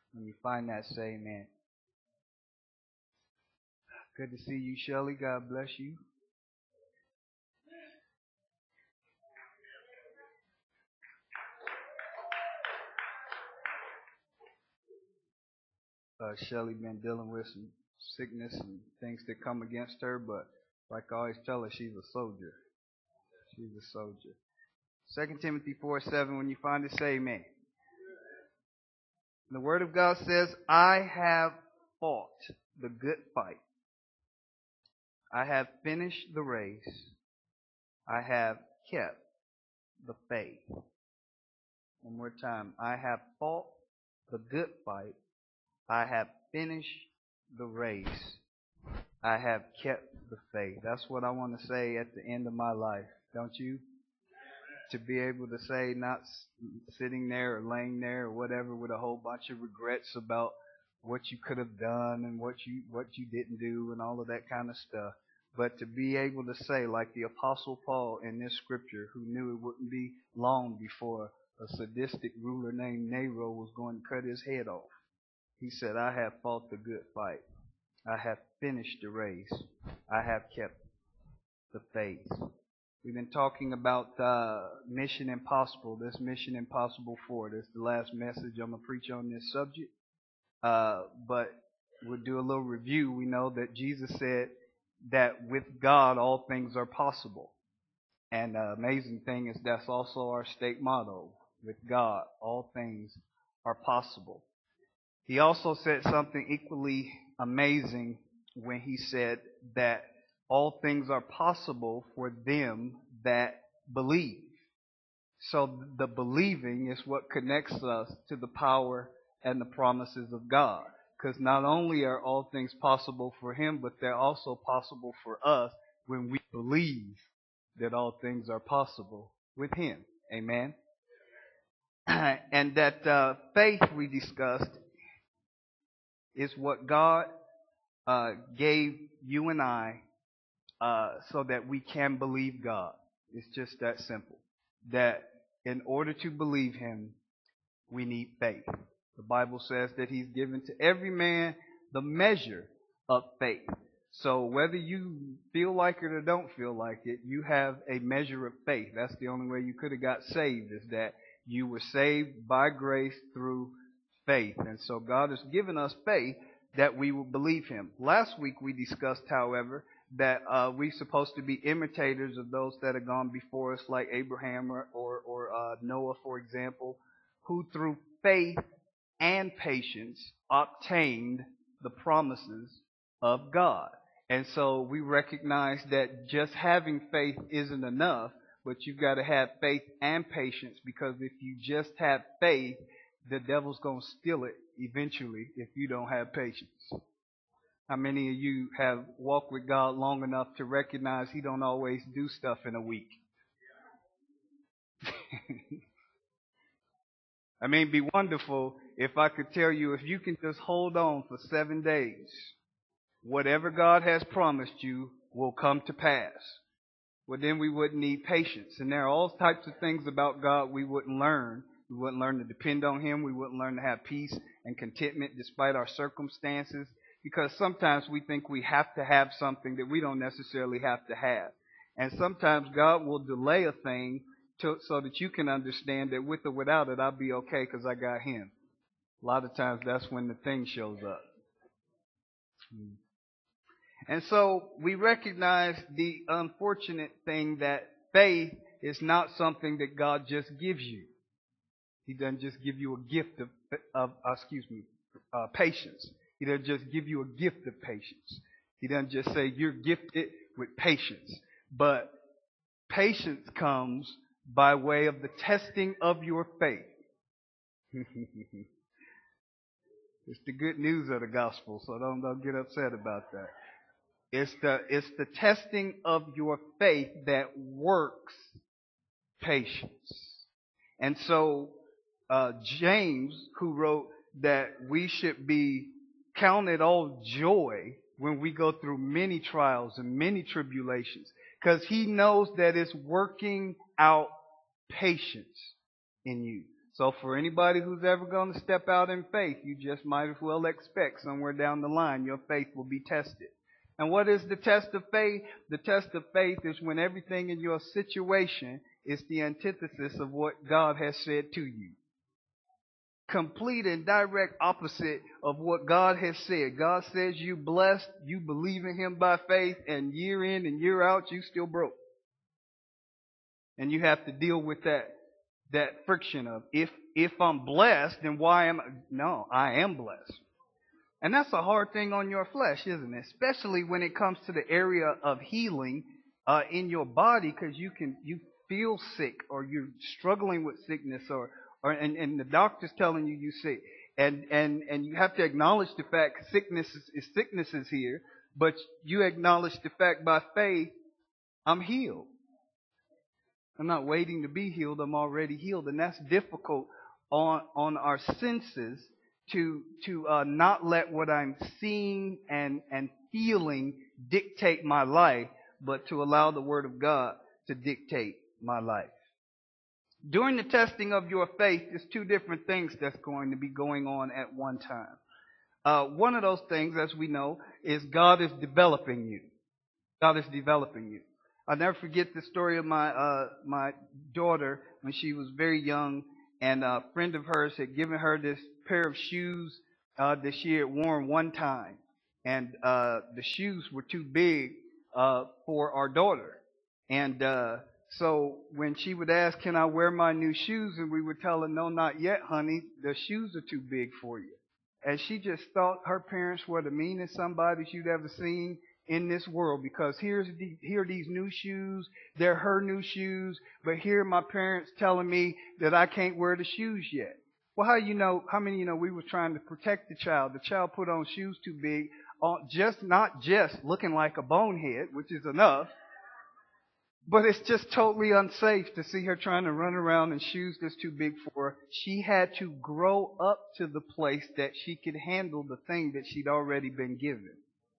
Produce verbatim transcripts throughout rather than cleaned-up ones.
When you find that, say amen. Good to see you, Shelley. God bless you. Uh, Shelley been dealing with some sickness and things that come against her, but like I always tell her, she's a soldier. She's a soldier. Second Timothy four seven, when you find it, say amen. The Word of God says, I have fought the good fight. I have finished the race. I have kept the faith. One more time. I have fought the good fight. I have finished the race. I have kept the faith. That's what I want to say at the end of my life, don't you? To be able to say, not sitting there or laying there or whatever with a whole bunch of regrets about what you could have done and what you what you didn't do and all of that kind of stuff. But to be able to say, like the Apostle Paul in this scripture, who knew it wouldn't be long before a sadistic ruler named Nero was going to cut his head off. He said, I have fought the good fight. I have finished the race. I have kept the faith. We've been talking about uh, Mission Impossible, this Mission Impossible four. This is the last message I'm going to preach on this subject. Uh, but we'll do a little review. We know that Jesus said that with God all things are possible. And the amazing thing is that's also our state motto. With God all things are possible. He also said something equally amazing when he said that all things are possible for them that believe. So the believing is what connects us to the power and the promises of God. Because not only are all things possible for Him, but they're also possible for us when we believe that all things are possible with Him. Amen. And that uh, faith we discussed is what God uh, gave you and I uh, so that we can believe God. It's just that simple. That in order to believe Him, we need faith. The Bible says that He's given to every man the measure of faith. So whether you feel like it or don't feel like it, you have a measure of faith. That's the only way you could have got saved, is that you were saved by grace through faith. And so God has given us faith that we will believe Him. Last week we discussed, however, that uh, we're supposed to be imitators of those that have gone before us, like Abraham or, or, or uh, Noah, for example, who through faith and patience obtained the promises of God. And so we recognize that just having faith isn't enough, but you've got to have faith and patience, because if you just have faith, the devil's going to steal it eventually if you don't have patience. How many of you have walked with God long enough to recognize He don't always do stuff in a week? I mean, it'd be wonderful if I could tell you, if you can just hold on for seven days, whatever God has promised you will come to pass. Well, then we wouldn't need patience. And there are all types of things about God we wouldn't learn. We wouldn't learn to depend on Him. We wouldn't learn to have peace and contentment despite our circumstances. Because sometimes we think we have to have something that we don't necessarily have to have. And sometimes God will delay a thing to, so that you can understand that with or without it, I'll be okay because I got Him. A lot of times that's when the thing shows up. And so we recognize the unfortunate thing that faith is not something that God just gives you. He doesn't just give you a gift of, of uh, excuse me, uh, patience. He doesn't just give you a gift of patience. He doesn't just say you're gifted with patience. But patience comes by way of the testing of your faith. It's the good news of the gospel, so don't, don't get upset about that. It's the, it's the testing of your faith that works patience. And so uh, James, who wrote that we should be count it all joy when we go through many trials and many tribulations, because he knows that it's working out patience in you. So for anybody who's ever going to step out in faith, you just might as well expect somewhere down the line your faith will be tested. And what is the test of faith? The test of faith is when everything in your situation is the antithesis of what God has said to you. Complete and direct opposite of what God has said. God says you blessed, you believe in Him by faith, and year in and year out you still broke. And you have to deal with that that friction of if if I'm blessed, then why am I? No, I am blessed. And that's a hard thing on your flesh, isn't it? Especially when it comes to the area of healing uh, in your body, because you can you feel sick or you're struggling with sickness or or and, and the doctor's telling you you're sick. And and and you have to acknowledge the fact sickness is, is sickness is here, but you acknowledge the fact by faith, I'm healed. I'm not waiting to be healed, I'm already healed. And that's difficult on on our senses to to uh, not let what I'm seeing and, and feeling dictate my life, but to allow the Word of God to dictate my life. During the testing of your faith, there's two different things that's going to be going on at one time. Uh, one of those things, as we know, is God is developing you. God is developing you. I'll never forget the story of my uh, my daughter when she was very young, and a friend of hers had given her this pair of shoes uh, that she had worn one time, and uh, the shoes were too big uh, for our daughter, and uh, so when she would ask, "Can I wear my new shoes?" and we would tell her, "No, not yet, honey. The shoes are too big for you." And she just thought her parents were the meanest somebody you'd ever seen in this world, because here's the, here are these new shoes, they're her new shoes, but here are my parents telling me that I can't wear the shoes yet. Well, how you know? How many you know we were trying to protect the child? The child put on shoes too big, uh, just not just looking like a bonehead, which is enough, but it's just totally unsafe to see her trying to run around in shoes that's too big for her. She had to grow up to the place that she could handle the thing that she'd already been given.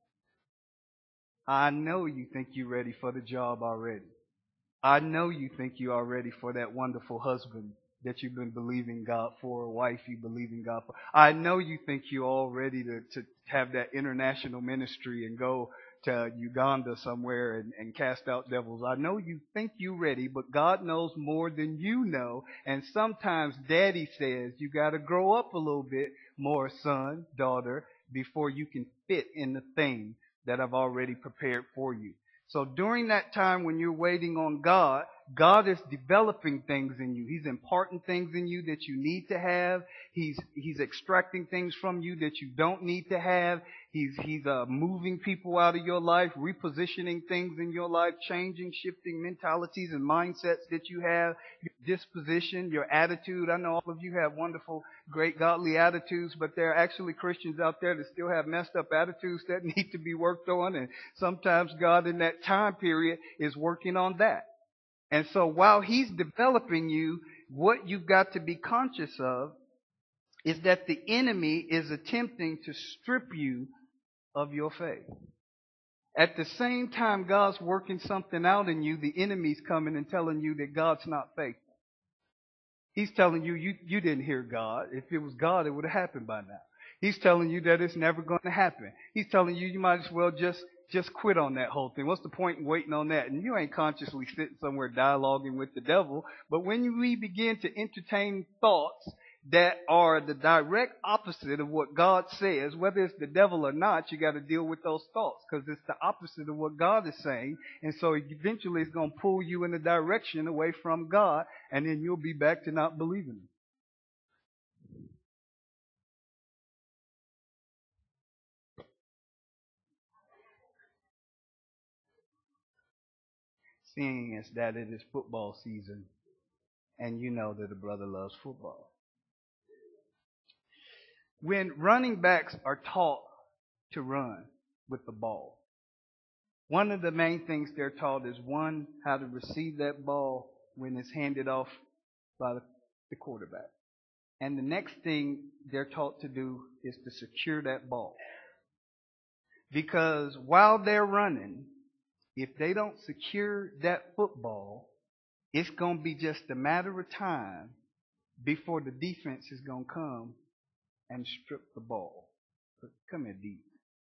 I know you think you're ready for the job already. I know you think you're all ready for that wonderful husband that you've been believing God for, a wife you believe in God for. I know you think you're all ready to, to have that international ministry and go to Uganda somewhere and, and cast out devils. I know you think you're ready, but God knows more than you know. And sometimes Daddy says you got to grow up a little bit more, son, daughter, before you can fit in the thing that I've already prepared for you. So during that time when you're waiting on God, God is developing things in you. He's imparting things in you that you need to have. He's He's extracting things from you that you don't need to have. He's He's uh, moving people out of your life, repositioning things in your life, changing, shifting mentalities and mindsets that you have, your disposition, your attitude. I know all of you have wonderful, great, godly attitudes, but there are actually Christians out there that still have messed up attitudes that need to be worked on, and sometimes God in that time period is working on that. And so while He's developing you, what you've got to be conscious of is that the enemy is attempting to strip you of your faith. At the same time God's working something out in you, the enemy's coming and telling you that God's not faithful. He's telling you, you, you didn't hear God. If it was God, it would have happened by now. He's telling you that it's never going to happen. He's telling you you might as well just Just quit on that whole thing. What's the point in waiting on that? And you ain't consciously sitting somewhere dialoguing with the devil. But when we begin to entertain thoughts that are the direct opposite of what God says, whether it's the devil or not, you got to deal with those thoughts, because it's the opposite of what God is saying. And so eventually it's going to pull you in a direction away from God, and then you'll be back to not believing Him. Seeing as that it is football season, and you know that a brother loves football. When running backs are taught to run with the ball, one of the main things they're taught is, one, how to receive that ball when it's handed off by the, the quarterback. And the next thing they're taught to do is to secure that ball. Because while they're running, if they don't secure that football, it's going to be just a matter of time before the defense is going to come and strip the ball. Come here, D.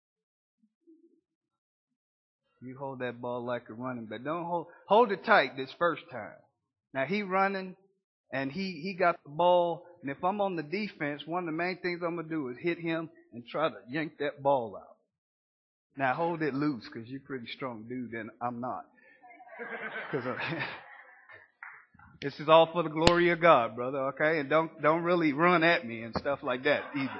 You hold that ball like a running back. Don't hold hold it tight this first time. Now he running and he, he got the ball. And if I'm on the defense, one of the main things I'm going to do is hit him and try to yank that ball out. Now hold it loose because you're a pretty strong dude and I'm not. Because this is all for the glory of God, brother, okay? And don't don't really run at me and stuff like that either.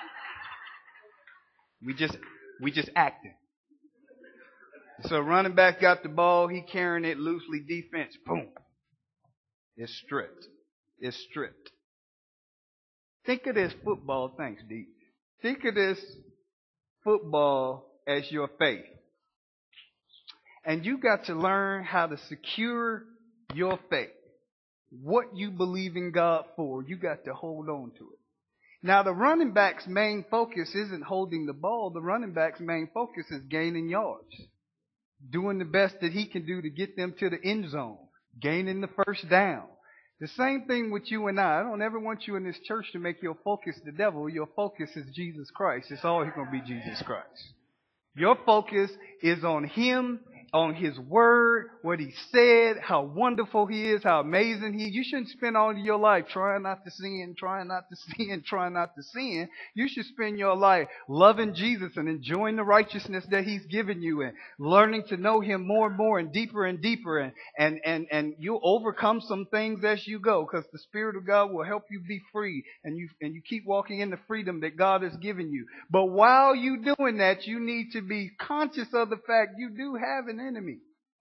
We just we just acting. So running back got the ball, he carrying it loosely, defense, boom. It's stripped. It's stripped. Think of this football, thanks, D. Think of this football as your faith. And you got to learn how to secure your faith. What you believe in God for, you got to hold on to it. Now, the running back's main focus isn't holding the ball. The running back's main focus is gaining yards. Doing the best that he can do to get them to the end zone. Gaining the first down. The same thing with you and I. I don't ever want you in this church to make your focus the devil. Your focus is Jesus Christ. It's always going to be Jesus Christ. Your focus is on Him, on His Word, what He said, how wonderful He is, how amazing He is. You shouldn't spend all of your life trying not to sin, trying not to sin, trying not to sin. You should spend your life loving Jesus and enjoying the righteousness that He's given you and learning to know Him more and more and deeper and deeper. And, and, and, and you'll overcome some things as you go because the Spirit of God will help you be free and you, and you keep walking in the freedom that God has given you. But while you're doing that, you need to be conscious of the fact you do have an enemy.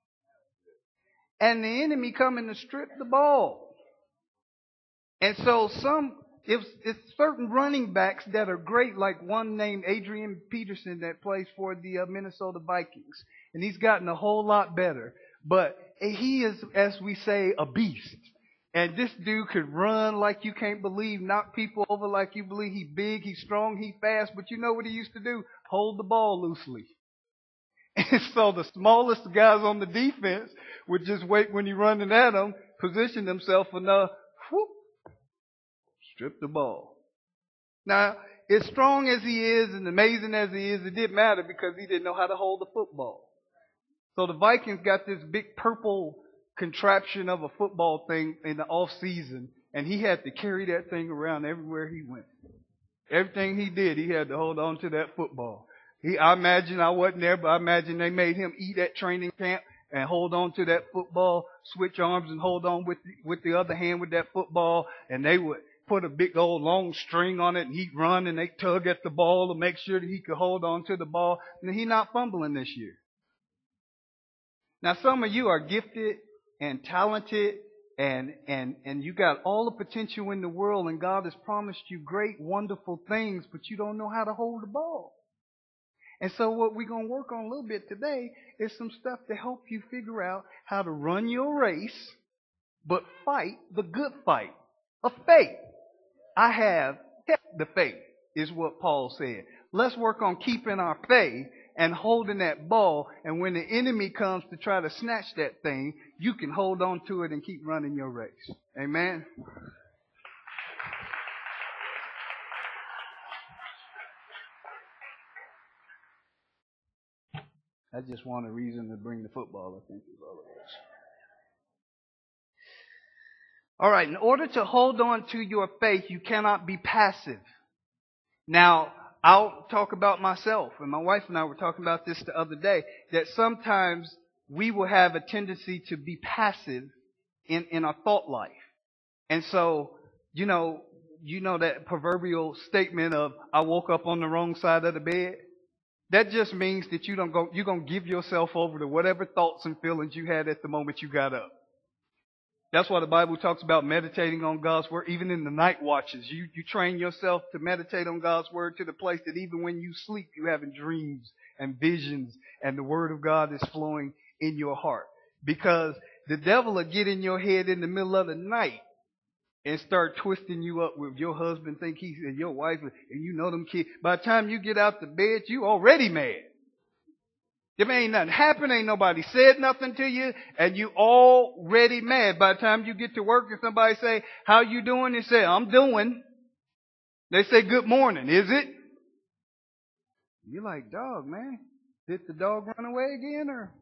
And the enemy coming to strip the ball. And so some, if it's certain running backs that are great, like one named Adrian Peterson that plays for the uh, Minnesota Vikings. And he's gotten a whole lot better. But he is, as we say, a beast. And this dude could run like you can't believe, knock people over like you believe. He's big, he's strong, he's fast. But you know what he used to do? Hold the ball loosely. And so the smallest guys on the defense would just wait when you're running at them, position themselves enough, whoop, strip the ball. Now, as strong as he is and amazing as he is, it didn't matter because he didn't know how to hold the football. So the Vikings got this big purple contraption of a football thing in the off season, and he had to carry that thing around everywhere he went. Everything he did, he had to hold on to that football. He, I imagine I wasn't there, but I imagine they made him eat at training camp and hold on to that football, switch arms and hold on with the, with the other hand with that football. And they would put a big old long string on it and he'd run and they tug at the ball to make sure that he could hold on to the ball. And he's not fumbling this year. Now some of you are gifted and talented and, and, and you got all the potential in the world and God has promised you great, wonderful things, but you don't know how to hold the ball. And so what we're going to work on a little bit today is some stuff to help you figure out how to run your race, but fight the good fight of faith. I have kept the faith, is what Paul said. Let's work on keeping our faith and holding that ball. And when the enemy comes to try to snatch that thing, you can hold on to it and keep running your race. Amen. I just want a reason to bring the football, I think is all it is. All right, in order to hold on to your faith, you cannot be passive. Now, I'll talk about myself, and my wife and I were talking about this the other day, that sometimes we will have a tendency to be passive in, in our thought life. And so, you know, you know that proverbial statement of, I woke up on the wrong side of the bed? That just means that you don't go, you're going to give yourself over to whatever thoughts and feelings you had at the moment you got up. That's why the Bible talks about meditating on God's Word, even in the night watches. You, you train yourself to meditate on God's Word to the place that even when you sleep, you're having dreams and visions and the Word of God is flowing in your heart. Because the devil will get in your head in the middle of the night and start twisting you up with your husband think he's and your wife and you know them kids. By the time you get out the bed, you already mad. There ain't nothing happened, ain't nobody said nothing to you, and you already mad. By the time you get to work and somebody say, how you doing? You say, I'm doing. They say, good morning, is it? You're like, dog, man. Did the dog run away again or?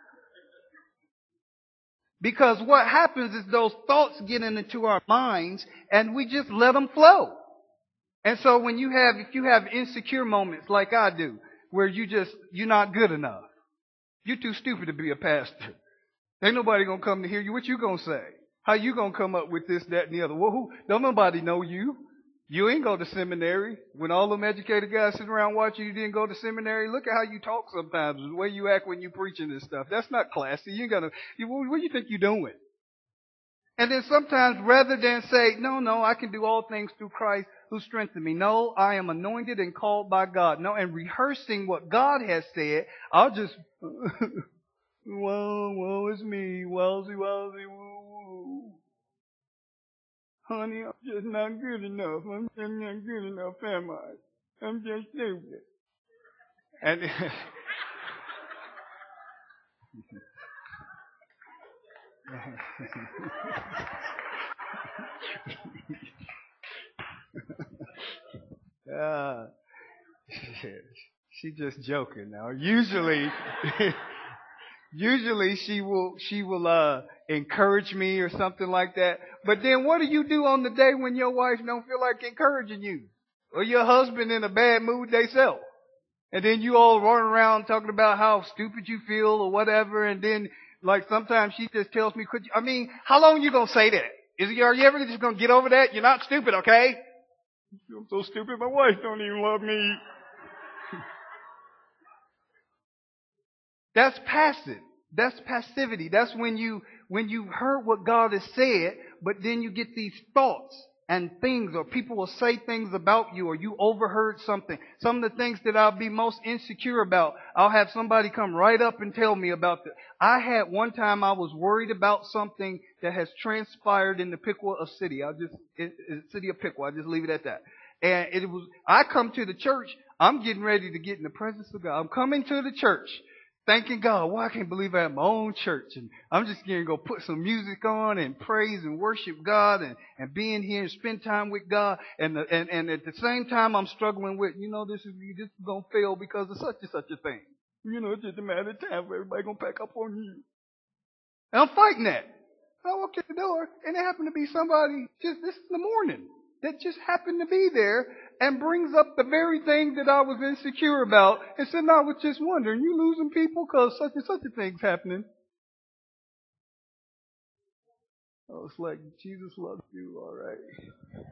Because what happens is those thoughts get into our minds and we just let them flow. And so when you have, if you have insecure moments like I do, where you just, you're not good enough. You're too stupid to be a pastor. Ain't nobody gonna come to hear you. What you gonna say? How you gonna come up with this, that, and the other? Well, who? Don't nobody know you. You ain't go to seminary. When all them educated guys sitting around watching you didn't go to seminary, look at how you talk sometimes, the way you act when you preaching this stuff. That's not classy. You ain't gonna, you, what do you think you're doing? And then sometimes rather than say, no, no, I can do all things through Christ who strengthened me. No, I am anointed and called by God. No, and rehearsing what God has said, I'll just, woe, woe is me, wowsy, wowsy, woo, woo. Honey, I'm just not good enough. I'm just not good enough, am I? I'm just stupid. And uh, she just joking now. Usually, usually she will she will uh encourage me or something like that. But then what do you do on the day when your wife don't feel like encouraging you, or your husband in a bad mood theyself? And then you all run around talking about how stupid you feel or whatever. And then, like, sometimes she just tells me, could you, I mean, how long are you going to say that? Is it, are you ever just going to get over that? You're not stupid, okay? I'm so stupid, my wife don't even love me. That's passive. That's passivity. That's when you, when you heard what God has said, but then you get these thoughts and things, or people will say things about you, or you overheard something. Some of the things that I'll be most insecure about, I'll have somebody come right up and tell me about it. I had one time I was worried about something that has transpired in the Piqua city. I'll just, it, it, city of Piqua. I'll just leave it at that. And it was, I come to the church, I'm getting ready to get in the presence of God. I'm coming to the church, thanking God. Well, I can't believe I have my own church. And I'm just going to go put some music on and praise and worship God and, and being here and spend time with God. And, the, and and at the same time, I'm struggling with, you know, this is this is going to fail because of such and such a thing. You know, it's just a matter of time for everybody going to pack up on you. And I'm fighting that. I walk in the door, and it happened to be somebody just this in the morning that just happened to be there and brings up the very thing that I was insecure about and said, no, I was just wondering, you losing people because such and such a thing's happening. I was like, Jesus loves you, all right.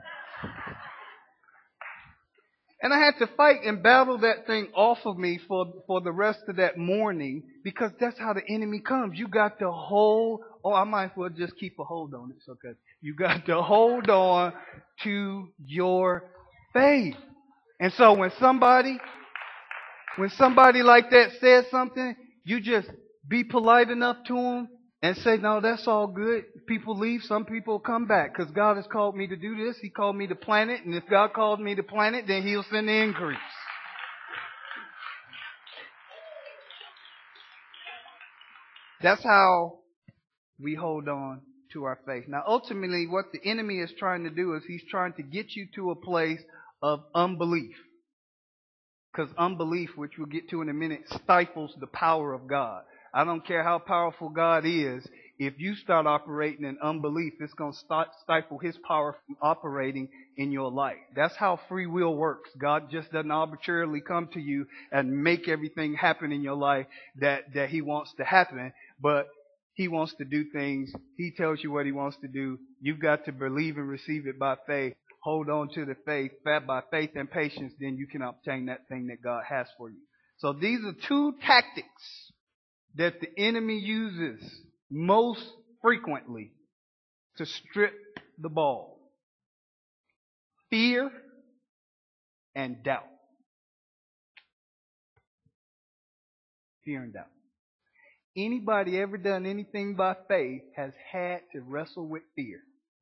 And I had to fight and battle that thing off of me for, for the rest of that morning, because that's how the enemy comes. You got to hold, oh, I might as well just keep a hold on it. It's okay. You got to hold on to your faith. And so when somebody, when somebody like that says something, you just be polite enough to them and say, no, that's all good. People leave, some people come back, because God has called me to do this. He called me to plant it. And if God called me to plant it, then He'll send the increase. That's how we hold on to our faith. Now, ultimately, what the enemy is trying to do is he's trying to get you to a place of unbelief. Because unbelief, which we'll get to in a minute, stifles the power of God. I don't care how powerful God is. If you start operating in unbelief, it's going to stifle His power from operating in your life. That's how free will works. God just doesn't arbitrarily come to you and make everything happen in your life that, that He wants to happen. But He wants to do things. He tells you what He wants to do. You've got to believe and receive it by faith. Hold on to the faith. By faith and patience, then you can obtain that thing that God has for you. So these are two tactics that the enemy uses most frequently to strip the ball. Fear and doubt. Fear and doubt. Anybody ever done anything by faith has had to wrestle with fear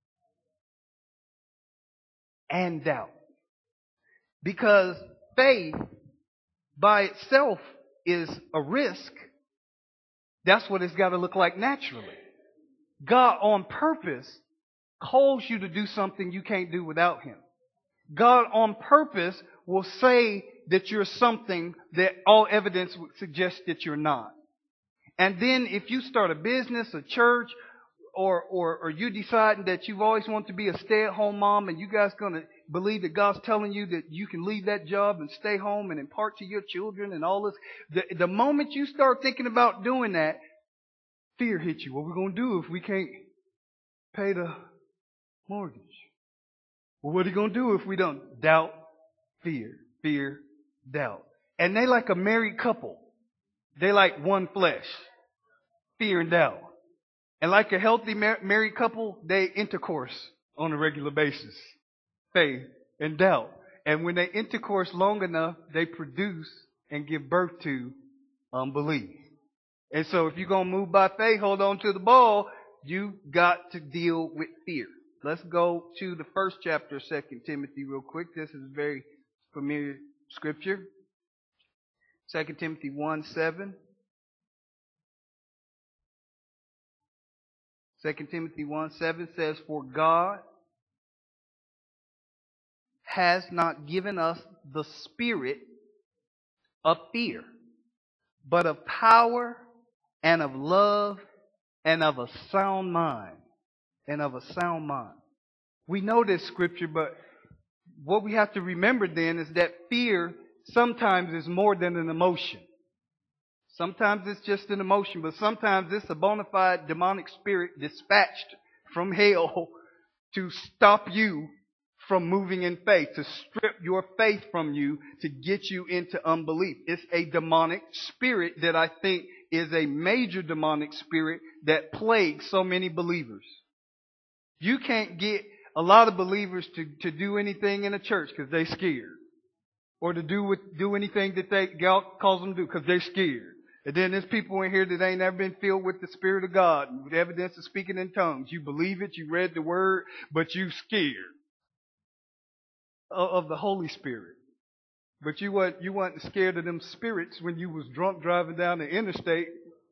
and doubt. Because faith by itself is a risk, that's what it's got to look like naturally. God on purpose calls you to do something you can't do without Him. God on purpose will say that you're something that all evidence would suggest that you're not. And then if you start a business, a church, or or, or you deciding that you've always wanted to be a stay-at-home mom and you guys going to believe that God's telling you that you can leave that job and stay home and impart to your children and all this, the, the moment you start thinking about doing that, fear hits you. What are we going to do if we can't pay the mortgage? Well, what are you going to do if we don't? Doubt, fear, fear, doubt. And they like a married couple. They like one flesh. Fear and doubt. And like a healthy mar- married couple, they intercourse on a regular basis. Faith and doubt. And when they intercourse long enough, they produce and give birth to unbelief. And so if you're going to move by faith, hold on to the ball, you got to deal with fear. Let's go to the first chapter of Second Timothy real quick. This is a very familiar scripture. Second Timothy one seven. Second Timothy one seven says, "For God has not given us the spirit of fear, but of power and of love and of a sound mind." And of a sound mind. We know this scripture, but what we have to remember then is that fear sometimes is more than an emotion. Sometimes it's just an emotion, but sometimes it's a bona fide demonic spirit dispatched from hell to stop you from moving in faith, to strip your faith from you, to get you into unbelief. It's a demonic spirit that I think is a major demonic spirit that plagues so many believers. You can't get a lot of believers to, to do anything in a church because they're scared. Or to do with, do anything that they, God calls them to do because they're scared. And then there's people in here that ain't never been filled with the Spirit of God, with evidence of speaking in tongues. You believe it, you read the Word, but you scared of, of the Holy Spirit. But you weren't, you weren't scared of them spirits when you was drunk driving down the interstate.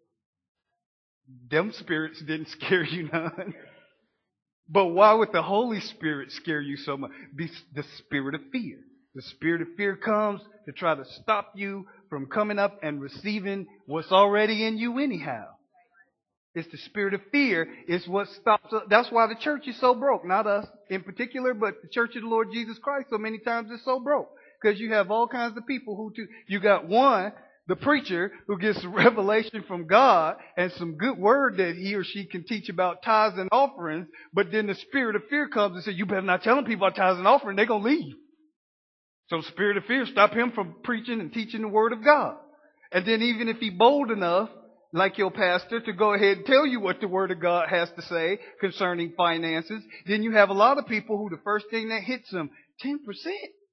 Them spirits didn't scare you none. But why would the Holy Spirit scare you so much? Be the spirit of fear. The spirit of fear comes to try to stop you from coming up and receiving what's already in you anyhow. It's the spirit of fear. It's what stops us. That's why the church is so broke. Not us in particular, but the church of the Lord Jesus Christ so many times is so broke. Because you have all kinds of people who do. You got one, the preacher, who gets revelation from God and some good word that he or she can teach about tithes and offerings, but then the spirit of fear comes and says, you better not tell them people about tithes and offerings, they're going to leave. So spirit of fear stop him from preaching and teaching the word of God. And then even if he's bold enough, like your pastor, to go ahead and tell you what the word of God has to say concerning finances, then you have a lot of people who the first thing that hits them, ten percent.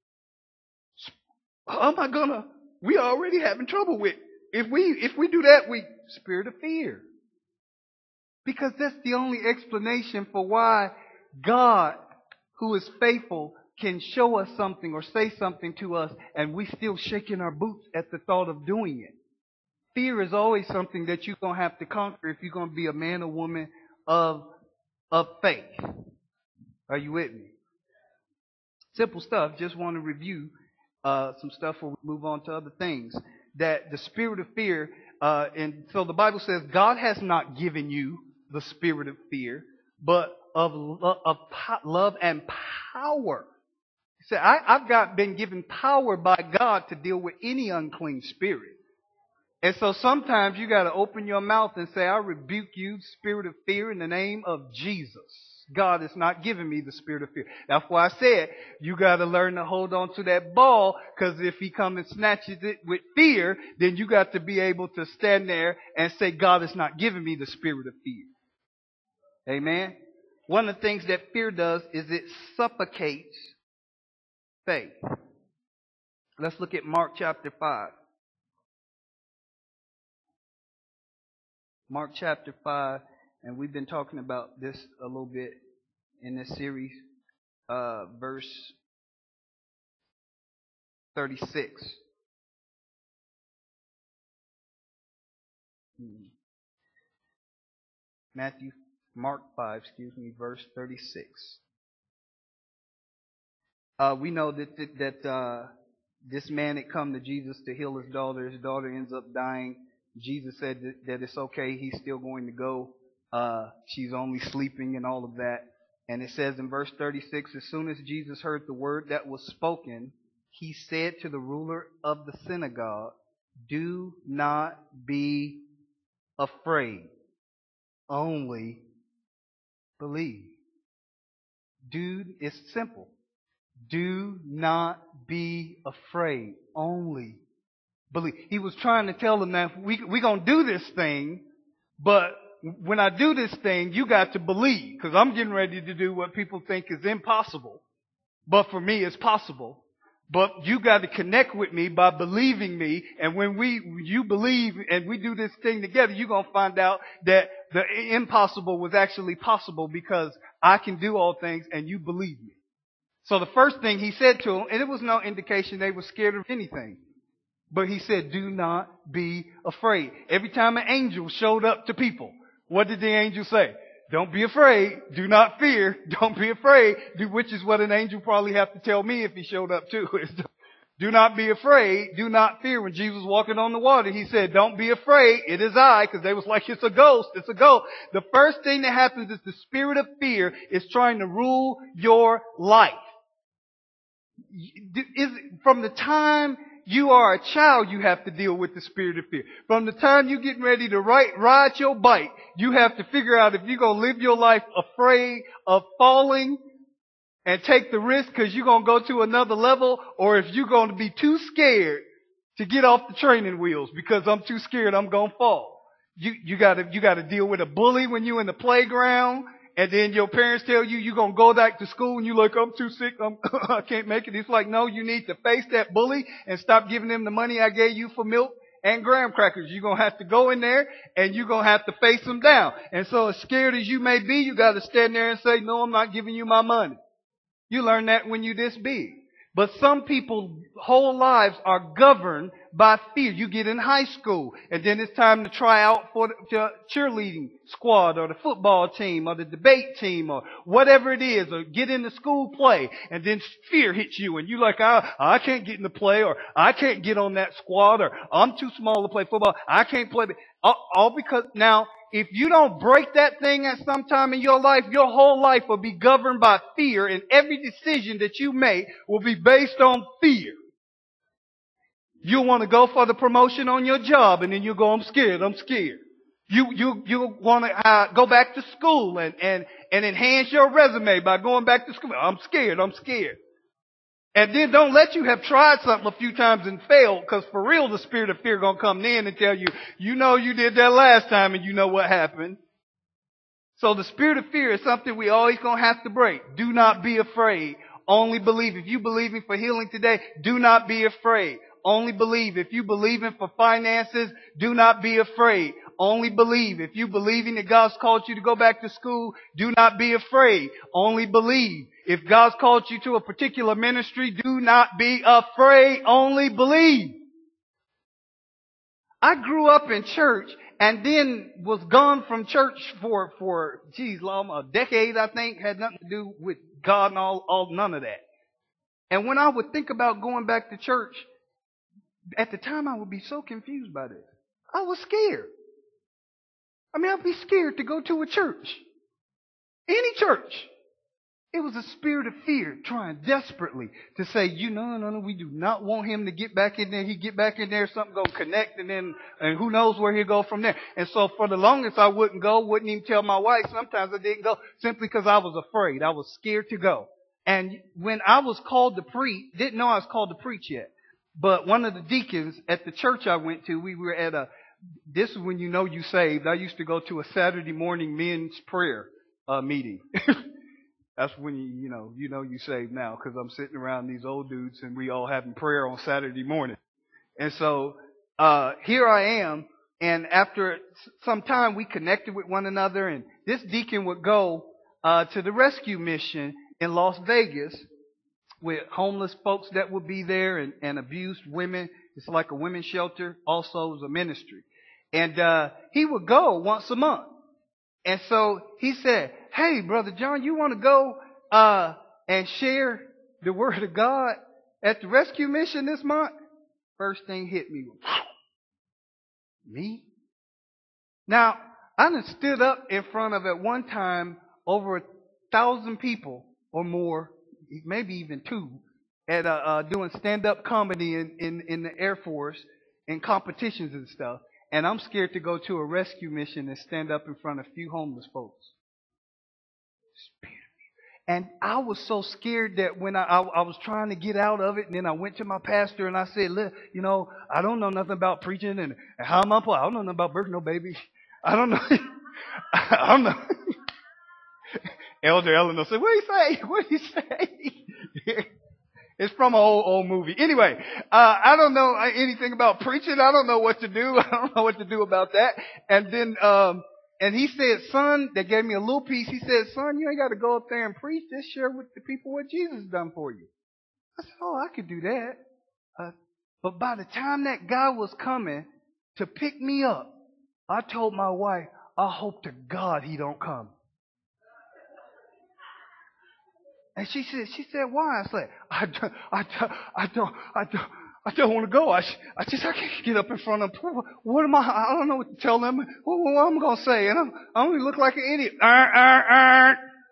How am I going to... We already having trouble with. If we if we do that, we spirit of fear. Because that's the only explanation for why God, who is faithful, can show us something or say something to us and we still shaking our boots at the thought of doing it. Fear is always something that you're going to have to conquer if you're going to be a man or woman of, of faith. Are you with me? Simple stuff. Just want to review Uh, some stuff before we move on to other things. That the spirit of fear, uh, and so the Bible says God has not given you the spirit of fear, but of, lo- of po- love and power. He said, I, I've got been given power by God to deal with any unclean spirit. And so sometimes you got to open your mouth and say, I rebuke you, spirit of fear, in the name of Jesus. God has not given me the spirit of fear. That's why I said you got to learn to hold on to that ball, because if he comes and snatches it with fear, then you got to be able to stand there and say, God has not given me the spirit of fear. Amen. One of the things that fear does is it suffocates faith. Let's look at Mark chapter five. Mark chapter five. And we've been talking about this a little bit in this series, uh, verse thirty-six. Hmm. Matthew, Mark five, excuse me, verse thirty-six. Uh, we know that that, that uh, this man had come to Jesus to heal his daughter. His daughter ends up dying. Jesus said that, that it's okay. He's still going to go. Uh, she's only sleeping and all of that. And it says in verse thirty-six, as soon as Jesus heard the word that was spoken, he said to the ruler of the synagogue, do not be afraid. Only believe. Dude, it's simple. Do not be afraid. Only believe. He was trying to tell them that we, we're going to do this thing, but when I do this thing, you got to believe, because I'm getting ready to do what people think is impossible. But for me, it's possible. But you got to connect with me by believing me. And when we, you believe and we do this thing together, you're going to find out that the impossible was actually possible because I can do all things and you believe me. So the first thing he said to them, and it was no indication they were scared of anything, but he said, do not be afraid. Every time an angel showed up to people, what did the angel say? Don't be afraid. Do not fear. Don't be afraid. Which is what an angel probably have to tell me if he showed up too. Do not be afraid. Do not fear. When Jesus was walking on the water, he said, don't be afraid. It is I. Because they was like, it's a ghost. It's a ghost. The first thing that happens is the spirit of fear is trying to rule your life. Is, from the time you are a child, you have to deal with the spirit of fear. From the time you're getting ready to ride, ride your bike, you have to figure out if you're going to live your life afraid of falling and take the risk because you're going to go to another level, or if you're going to be too scared to get off the training wheels because I'm too scared I'm going to fall. You, you gotta, you gotta deal with a bully when you're in the playground. And then your parents tell you you're going to go back to school and you're like, I'm too sick. I'm, I can't make it. It's like, no, you need to face that bully and stop giving them the money I gave you for milk and graham crackers. You're going to have to go in there and you're going to have to face them down. And so as scared as you may be, you got to stand there and say, no, I'm not giving you my money. You learn that when you're this big. But some people's whole lives are governed by fear. You get in high school, and then it's time to try out for the cheerleading squad or the football team or the debate team or whatever it is, or get in the school play, and then fear hits you, and you're like, I, I can't get in the play, or I can't get on that squad, or I'm too small to play football. I can't play. All, all because now, if you don't break that thing at some time in your life, your whole life will be governed by fear, and every decision that you make will be based on fear. You'll want to go for the promotion on your job, and then you'll go, I'm scared, I'm scared. You, you, you want to uh, go back to school and, and, and enhance your resume by going back to school. I'm scared, I'm scared. And then don't let you have tried something a few times and failed, because for real the spirit of fear gonna come in and tell you, you know you did that last time and you know what happened. So the spirit of fear is something we always gonna have to break. Do not be afraid. Only believe. If you believing for healing today, do not be afraid. Only believe. If you believing for finances, do not be afraid. Only believe. If you believing that God's called you to go back to school, do not be afraid. Only believe. If God's called you to a particular ministry, do not be afraid. Only believe. I grew up in church and then was gone from church for, for, geez, long, a decade, I think, had nothing to do with God and all, all, none of that. And when I would think about going back to church, at the time I would be so confused by this. I was scared. I mean, I'd be scared to go to a church. Any church. It was a spirit of fear trying desperately to say, you know, no, no, no, we do not want him to get back in there. He get back in there, something gonna connect, and then, and who knows where he'll go from there. And so for the longest I wouldn't go, wouldn't even tell my wife. Sometimes I didn't go simply because I was afraid. I was scared to go. And when I was called to preach, didn't know I was called to preach yet. But one of the deacons at the church I went to, we were at a, this is when you know you saved. I used to go to a Saturday morning men's prayer uh, meeting. That's when you, you know, you know you saved now, because I'm sitting around these old dudes and we all having prayer on Saturday morning. And so, uh, here I am. And after some time we connected with one another, and this deacon would go, uh, to the rescue mission in Las Vegas with homeless folks that would be there, and, and abused women. It's like a women's shelter. Also, it was a ministry. And uh, he would go once a month. And so he said, hey, Brother John, you want to go uh, and share the word of God at the rescue mission this month? First thing hit me. Me? Now, I done stood up in front of, at one time, over a thousand people or more, maybe even two, at uh, uh, doing stand-up comedy in, in, in the Air Force and competitions and stuff. And I'm scared to go to a rescue mission and stand up in front of a few homeless folks. And I was so scared that when I, I, I was trying to get out of it, and then I went to my pastor and I said, look, you know, I don't know nothing about preaching and, and how am I, I don't know nothing about birthing no baby. I don't know. I don't know. Elder Eleanor said, what do you say? What do you say? It's from an old, old movie. Anyway, uh, I don't know anything about preaching. I don't know what to do. I don't know what to do about that. And then, um, and he said, son, they gave me a little piece. He said, son, you ain't got to go up there and preach. Just share with the people what Jesus done for you. I said, oh, I could do that. Uh, but by the time that guy was coming to pick me up, I told my wife, I hope to God he don't come. And she said, she said, why? I said, I don't, I don't, I don't, I don't, I don't want to go. I, I just, I can't get up in front of them. What am I, I don't know what to tell them. What, what am I going to say? And I'm, I'm going to look like an idiot. Uh, uh, uh.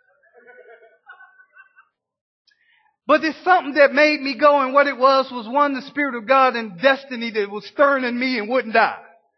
But there's something that made me go, and what it was was one, the Spirit of God and destiny that was stirring in me and wouldn't die.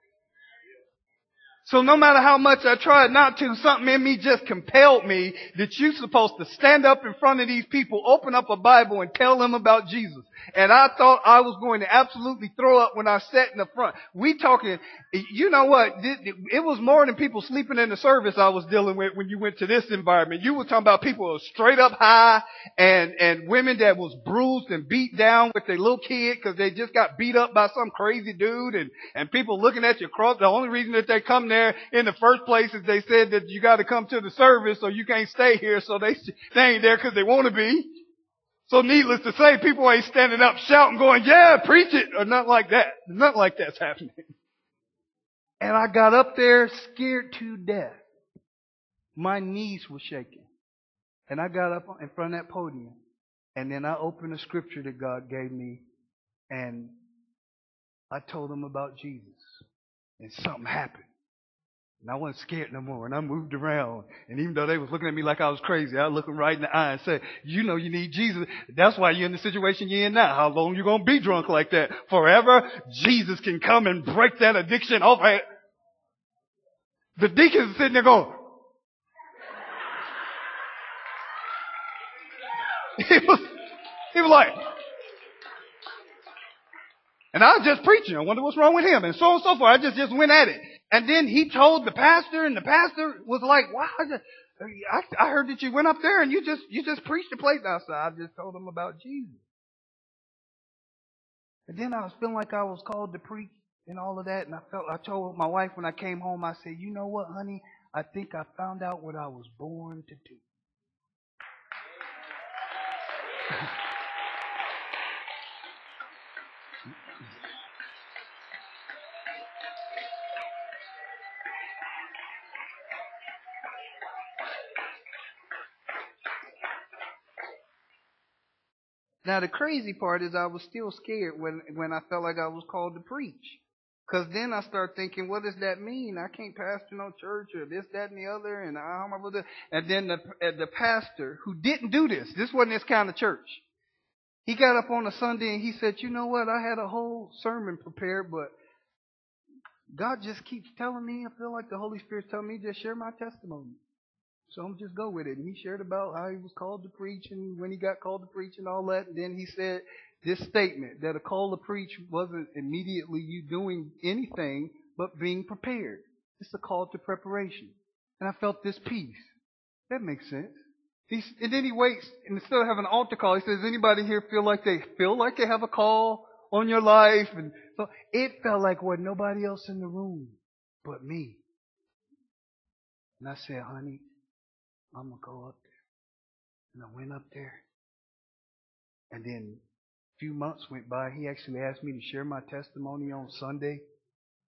So no matter how much I tried not to, something in me just compelled me that you're supposed to stand up in front of these people, open up a Bible and tell them about Jesus. And I thought I was going to absolutely throw up when I sat in the front. We talking, you know what? It was more than people sleeping in the service I was dealing with when you went to this environment. You were talking about people who were straight up high and, and women that was bruised and beat down with their little kid because they just got beat up by some crazy dude, and, and people looking at you across. The only reason that they come there in the first place is they said that you got to come to the service so you can't stay here, so they, they ain't there because they want to be. So needless to say, people ain't standing up shouting going, yeah, preach it, or nothing like that. Nothing like that's happening. And I got up there scared to death. My knees were shaking. And I got up in front of that podium. And then I opened a scripture that God gave me. And I told them about Jesus. And something happened. And I wasn't scared no more. And I moved around. And even though they was looking at me like I was crazy, I looked them right in the eye and said, you know you need Jesus. That's why you're in the situation you're in now. How long you going to be drunk like that? Forever? Jesus can come and break that addiction off. The deacons are sitting there going, he was, he was like, and I was just preaching. I wonder what's wrong with him. And so on and so forth. I just, just went at it. And then he told the pastor, and the pastor was like, wow, I, just, I, I heard that you went up there and you just, you just preached the place outside. I just told him about Jesus. And then I was feeling like I was called to preach and all of that. And I felt, I told my wife when I came home, I said, you know what, honey? I think I found out what I was born to do. Now, the crazy part is I was still scared when, when I felt like I was called to preach. Because then I start thinking, what does that mean? I can't pastor no church or this, that, and the other. And I don't know. And then the, the pastor who didn't do this, this wasn't this kind of church. He got up on a Sunday and he said, you know what? I had a whole sermon prepared, but God just keeps telling me, I feel like the Holy Spirit's telling me, just share my testimony. So I'm just go with it. And he shared about how he was called to preach and when he got called to preach and all that. And then he said this statement that a call to preach wasn't immediately you doing anything but being prepared. It's a call to preparation. And I felt this peace. That makes sense. He's, and then he waits, and instead of having an altar call, he says, anybody here feel like they feel like they have a call on your life? And so it felt like what nobody else in the room but me. And I said, honey, I'm going to go up there. And I went up there. And then a few months went by. He actually asked me to share my testimony on Sunday.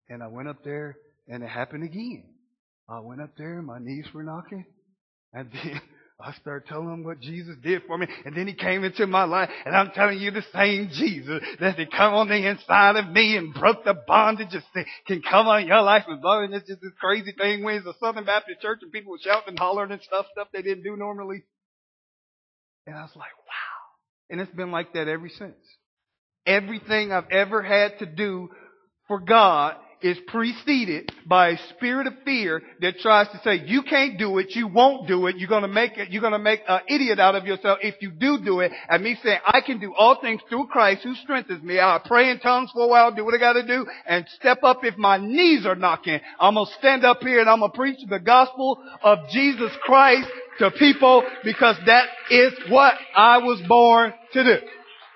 And I went up there, and it happened again. I went up there, my knees were knocking, and then I started telling him what Jesus did for me. And then he came into my life, and I'm telling you, the same Jesus that had come on the inside of me and broke the bondage of sin can come on your life and blow. And it's just this crazy thing when it's a Southern Baptist church and people were shouting and hollering and stuff, stuff they didn't do normally. And I was like, wow. And it's been like that ever since. Everything I've ever had to do for God is preceded by a spirit of fear that tries to say, you can't do it, you won't do it, you're gonna make it, you're gonna make an idiot out of yourself if you do do it. And me saying, I can do all things through Christ who strengthens me. I'll pray in tongues for a while, do what I gotta do, and step up if my knees are knocking. I'm gonna stand up here and I'm gonna preach the gospel of Jesus Christ to people because that is what I was born to do.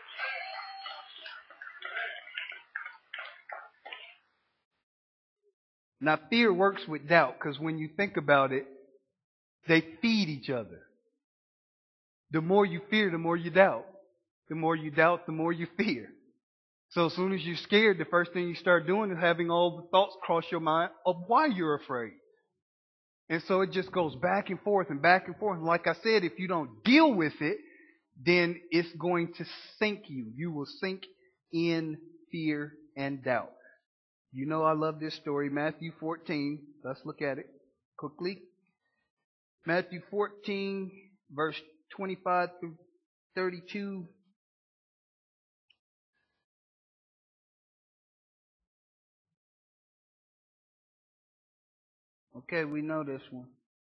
Now, fear works with doubt because when you think about it, they feed each other. The more you fear, the more you doubt. The more you doubt, the more you fear. So as soon as you're scared, the first thing you start doing is having all the thoughts cross your mind of why you're afraid. And so it just goes back and forth and back and forth. And like I said, if you don't deal with it, then it's going to sink you. You will sink in fear and doubt. You know I love this story, Matthew fourteen. Let's look at it quickly. Matthew fourteen, verse twenty-five through thirty-two. Okay, we know this one.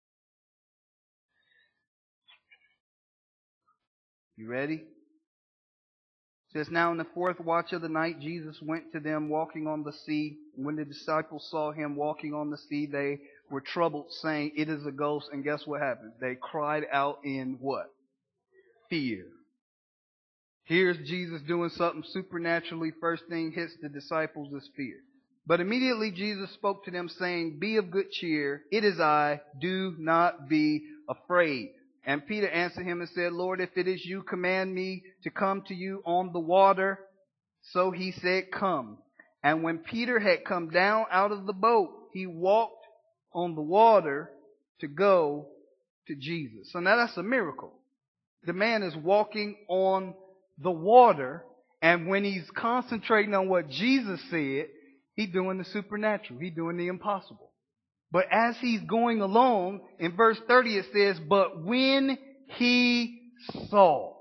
You ready? It says, now in the fourth watch of the night, Jesus went to them walking on the sea. When the disciples saw him walking on the sea, they were troubled, saying, it is a ghost. And guess what happened? They cried out in what? Fear. Here's Jesus doing something supernaturally. First thing hits the disciples is fear. But immediately Jesus spoke to them, saying, be of good cheer. It is I. Do not be afraid. And Peter answered him and said, Lord, if it is you, command me to come to you on the water. So he said, come. And when Peter had come down out of the boat, he walked on the water to go to Jesus. So now that's a miracle. The man is walking on the water, and when he's concentrating on what Jesus said, he's doing the supernatural. He's doing the impossible. But as he's going along, in verse thirty it says, but when he saw.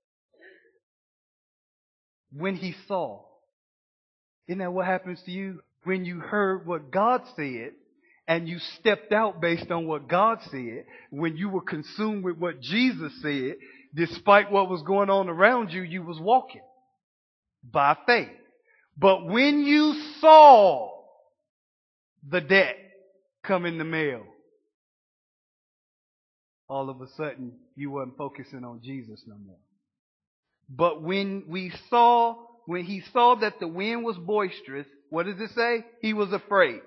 When he saw. Isn't that what happens to you? When you heard what God said, and you stepped out based on what God said, when you were consumed with what Jesus said, despite what was going on around you, you was walking by faith. But when you saw the debt come in the mail, all of a sudden you wasn't focusing on Jesus no more. But when we saw, when he saw that the wind was boisterous, what does it say? He was afraid.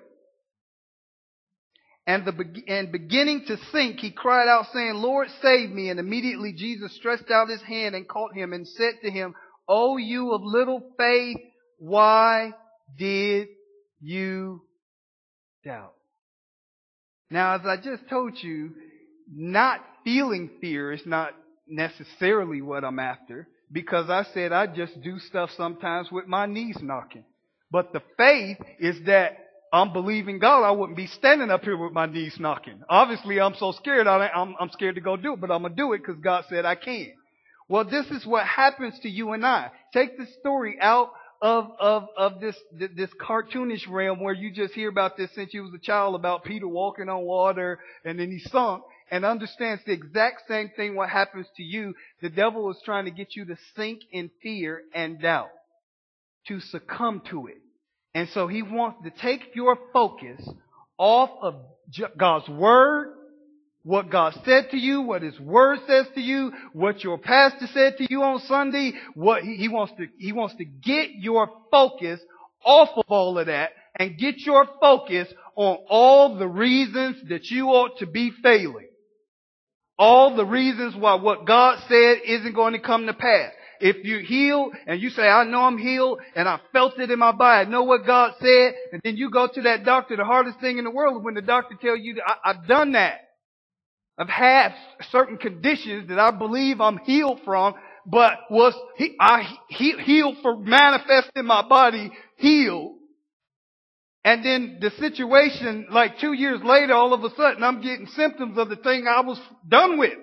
And the and beginning to sink, he cried out, saying, Lord, save me. And immediately Jesus stretched out his hand and caught him and said to him, O you of little faith, why did you doubt? Now, as I just told you, not feeling fear is not necessarily what I'm after, because I said I just do stuff sometimes with my knees knocking. But the faith is that I'm believing God. I wouldn't be standing up here with my knees knocking. Obviously, I'm so scared. I'm, I'm scared to go do it, but I'm going to do it because God said I can. Well, this is what happens to you and I. Take the story out of, of, of this, this cartoonish realm where you just hear about this since you was a child, about Peter walking on water and then he sunk, and understands the exact same thing what happens to you. The devil is trying to get you to sink in fear and doubt, to succumb to it. And so he wants to take your focus off of God's Word, what God said to you, what His Word says to you, what your pastor said to you on Sunday. What he, he wants to, he wants to get your focus off of all of that and get your focus on all the reasons that you ought to be failing. All the reasons why what God said isn't going to come to pass. if you heal and you say, I know I'm healed and I felt it in my body, I know what God said, and then you go to that doctor, the hardest thing in the world is when the doctor tells you, I, I've done that. I've had certain conditions that I believe I'm healed from, but was he, I he, healed for manifest in my body, healed. And then the situation, like two years later, all of a sudden, I'm getting symptoms of the thing I was done with.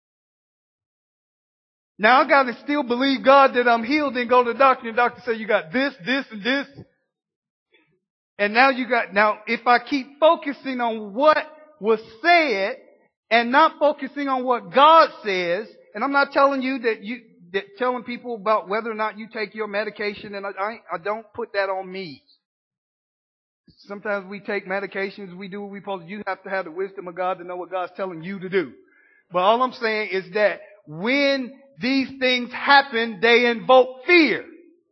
Now I got to still believe God that I'm healed, then go to the doctor, and the doctor say you got this, this, and this. And now you got, now if I keep focusing on what was said and not focusing on what God says, and I'm not telling you that you, that telling people about whether or not you take your medication, and I, I, I don't put that on me. Sometimes we take medications, we do what we're supposed to. You have to have the wisdom of God to know what God's telling you to do. But all I'm saying is that when these things happen, they invoke fear.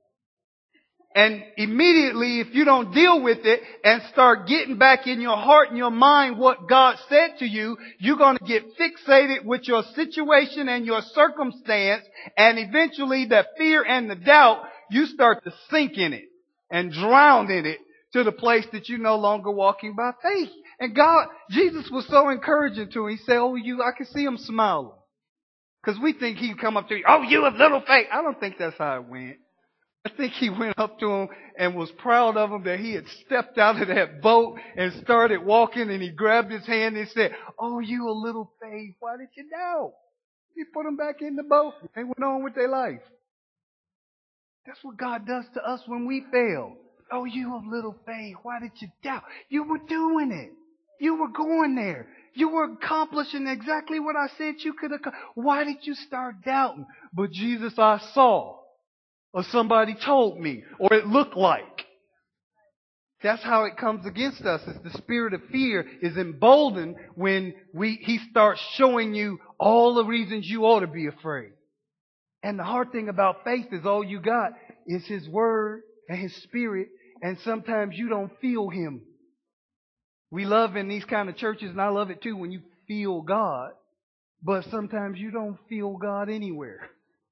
And immediately, if you don't deal with it and start getting back in your heart and your mind what God said to you, you're going to get fixated with your situation and your circumstance. And eventually the fear and the doubt, you start to sink in it and drown in it to the place that you're no longer walking by faith. And God, Jesus was so encouraging to him. He said, oh, you, I can see him smiling. Because we think he'd come up to you, oh, you have little faith. I don't think that's how it went. I think he went up to him and was proud of him that he had stepped out of that boat and started walking, and he grabbed his hand and said, oh, you a little faith, why did you doubt? He put him back in the boat. They went on with their life. That's what God does to us when we fail. Oh, you of little faith, why did you doubt? You were doing it. You were going there. You were accomplishing exactly what I said you could accomplish. Why did you start doubting? But Jesus, I saw. Or somebody told me, or it looked like. That's how it comes against us. Is the spirit of fear is emboldened when we he starts showing you all the reasons you ought to be afraid. And the hard thing about faith is all you got is His Word and His Spirit, and sometimes you don't feel Him. We love in these kind of churches, and I love it too, when you feel God, but sometimes you don't feel God anywhere.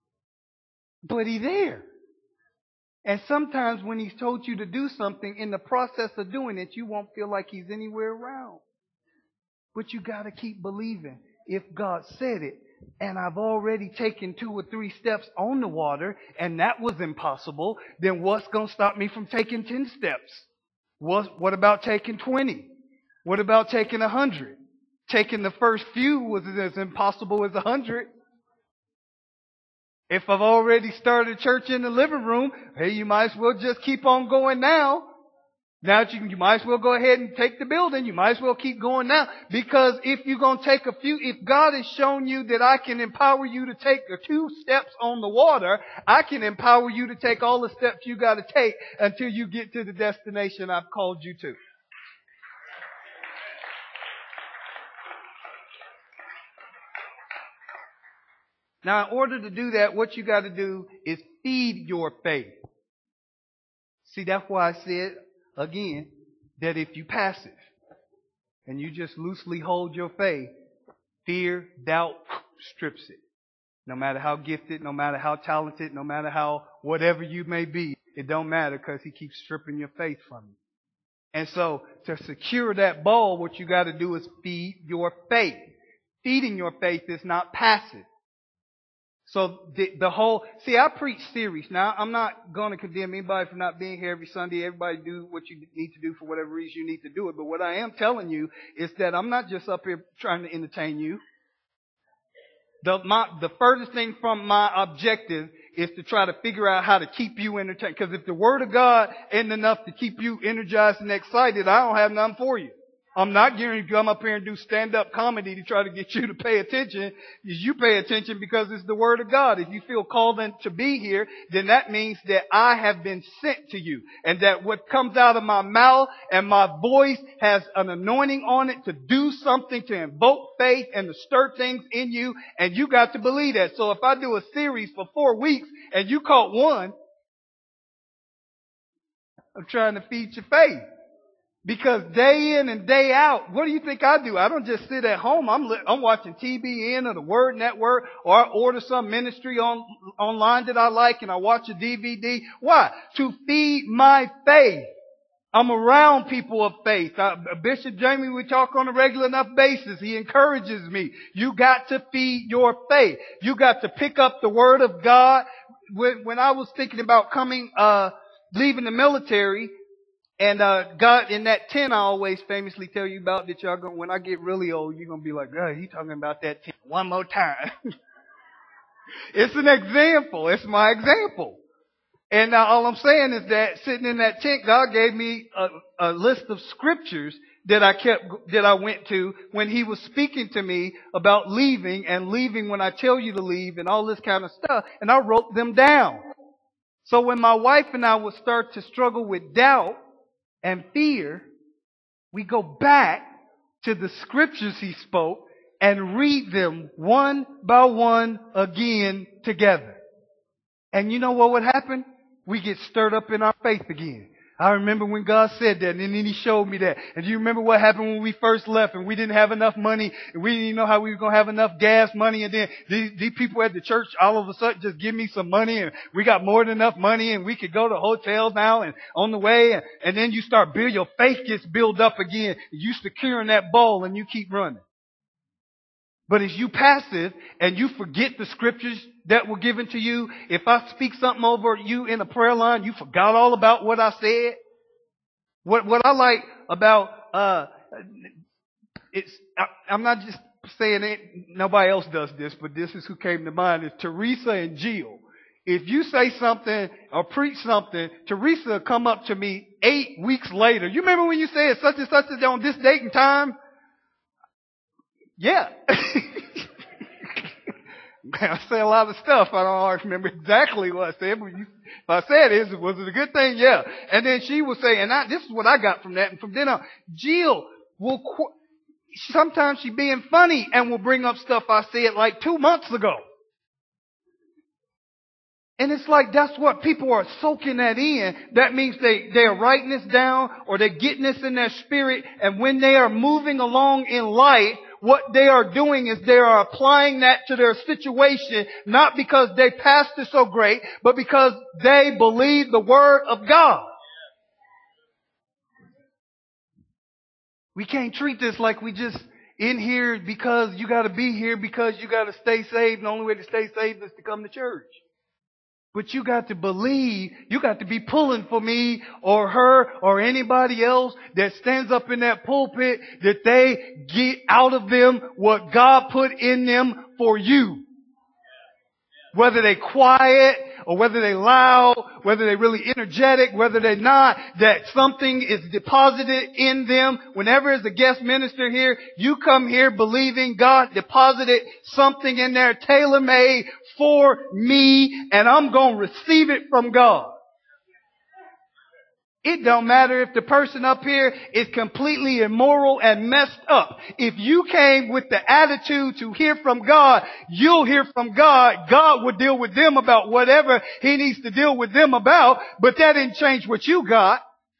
But He's there. And sometimes when He's told you to do something, in the process of doing it, you won't feel like He's anywhere around. But you got to keep believing. If God said it, and I've already taken two or three steps on the water, and that was impossible, then what's going to stop me from taking ten steps? What, what about taking twenty? What about taking a hundred? Taking the first few was as impossible as a hundred. If I've already started church in the living room, hey, you might as well just keep on going now. Now you, you might as well go ahead and take the building. You might as well keep going now. Because if you're going to take a few, if God has shown you that I can empower you to take the two steps on the water, I can empower you to take all the steps you got to take until you get to the destination I've called you to. Now, in order to do that, what you got to do is feed your faith. See, that's why I said, again, that if you passive and you just loosely hold your faith, fear, doubt strips it. No matter how gifted, no matter how talented, no matter how whatever you may be, it don't matter because he keeps stripping your faith from you. And so, to secure that ball, what you got to do is feed your faith. Feeding your faith is not passive. So the, the whole, see, I preach series. Now, I'm not going to condemn anybody for not being here every Sunday. Everybody do what you need to do for whatever reason you need to do it. But what I am telling you is that I'm not just up here trying to entertain you. The, my, the furthest thing from my objective is to try to figure out how to keep you entertained. Because if the Word of God isn't enough to keep you energized and excited, I don't have nothing for you. I'm not going to come up here and do stand-up comedy to try to get you to pay attention. You pay attention because it's the Word of God. If you feel called in to be here, then that means that I have been sent to you. And that what comes out of my mouth and my voice has an anointing on it to do something, to invoke faith and to stir things in you. And you got to believe that. So if I do a series for four weeks and you caught one, I'm trying to feed your faith. Because day in and day out, what do you think I do? I don't just sit at home. I'm li- I'm watching T B N or the Word Network, or I order some ministry on online that I like and I watch a D V D. Why? To feed my faith. I'm around people of faith. Uh, Bishop Jamie, we talk on a regular enough basis. He encourages me. You got to feed your faith. You got to pick up the Word of God. When, when I was thinking about coming, uh, leaving the military, and uh God, in that tent I always famously tell you about, that y'all going, when I get really old, you're going to be like, God, he talking about that tent one more time. It's an example. It's my example. And uh, all I'm saying is that sitting in that tent, God gave me a, a list of scriptures that I kept, that I went to when He was speaking to me about leaving and leaving when I tell you to leave and all this kind of stuff. And I wrote them down. So when my wife and I would start to struggle with doubt and fear, we go back to the scriptures He spoke and read them one by one again together. And you know what would happen? We get stirred up in our faith again. I remember when God said that, and then He showed me that. And do you remember what happened when we first left and we didn't have enough money, and we didn't even know how we were going to have enough gas money, and then these, these people at the church all of a sudden just give me some money, and we got more than enough money, and we could go to hotels now and on the way, and, and then you start build, your faith gets built up again. You securing that bowl and you keep running. But as you passive and you forget the scriptures that were given to you, if I speak something over you in a prayer line, you forgot all about what I said. What what I like about uh, it's I, I'm not just saying it. Nobody else does this, but this is who came to mind, is Teresa and Jill. If you say something or preach something, Teresa will come up to me eight weeks later. You remember when you said such and such on this date and time? Yeah. I say a lot of stuff. I don't always remember exactly what I said, but you, if I said it, was it a good thing? Yeah. And then she will say, and I, this is what I got from that. And from then on, Jill will, qu- sometimes she being funny and will bring up stuff I said like two months ago. And it's like that's what people are soaking that in. That means they, they are writing this down, or they're getting this in their spirit. And when they are moving along in life, what they are doing is they are applying that to their situation, not because they passed it so great, but because they believe the Word of God. We can't treat this like we just in here because you got to be here because you got to stay saved. And the only way to stay saved is to come to church. But you got to believe, you got to be pulling for me or her or anybody else that stands up in that pulpit, that they get out of them what God put in them for you. Whether they quiet or whether they loud, whether they really energetic, whether they're not, that something is deposited in them. Whenever there's a guest minister here, you come here believing God deposited something in there tailor-made for me, and I'm going to receive it from God. It don't matter if the person up here is completely immoral and messed up. If you came with the attitude to hear from God, you'll hear from God. God will deal with them about whatever He needs to deal with them about. But that didn't change what you got.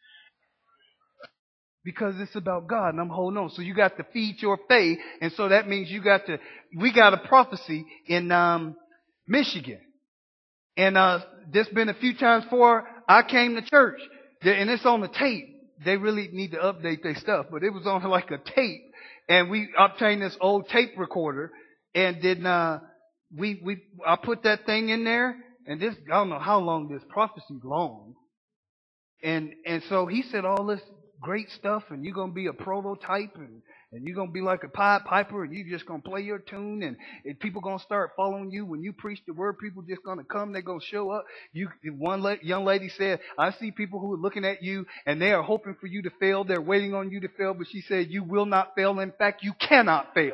Because it's about God, and I'm holding on. So you got to feed your faith. And so that means you got to, we got a prophecy in um, Michigan. And uh, there's been a few times before I came to church. And it's on the tape. They really need to update their stuff, but it was on like a tape. And we obtained this old tape recorder, and then uh, we we I put that thing in there. And this, I don't know how long this prophecy's long. And and so he said all this great stuff, and you're gonna be a prototype, and and you're gonna be like a Pied Piper, and you're just gonna play your tune, and, and people gonna start following you when you preach the word. People just gonna come, they're gonna show up. You, one la- young lady said, "I see people who are looking at you, and they are hoping for you to fail. They're waiting on you to fail." But she said, "You will not fail. In fact, you cannot fail."